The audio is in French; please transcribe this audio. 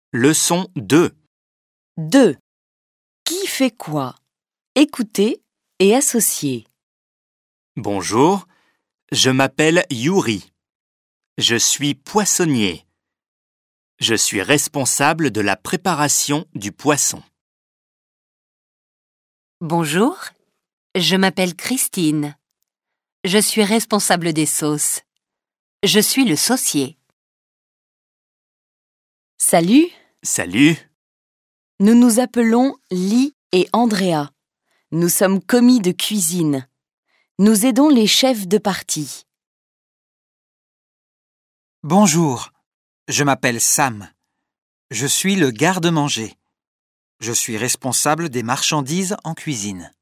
Leçon 2. 2. Qui fait quoi? Écoutez et associez. Bonjour, je m'appelle Yuri. Je suis poissonnier. Je suis responsable de la préparation du poisson. Bonjour, je m'appelle Christine. Je suis responsable des sauces. Je suis le saucier. Salut, Salut, nous nous appelons Lee et Andrea. Nous sommes commis de cuisine. Nous aidons les chefs de partie. Bonjour, je m'appelle Sam. Je suis le garde-manger. Je suis responsable des marchandises en cuisine.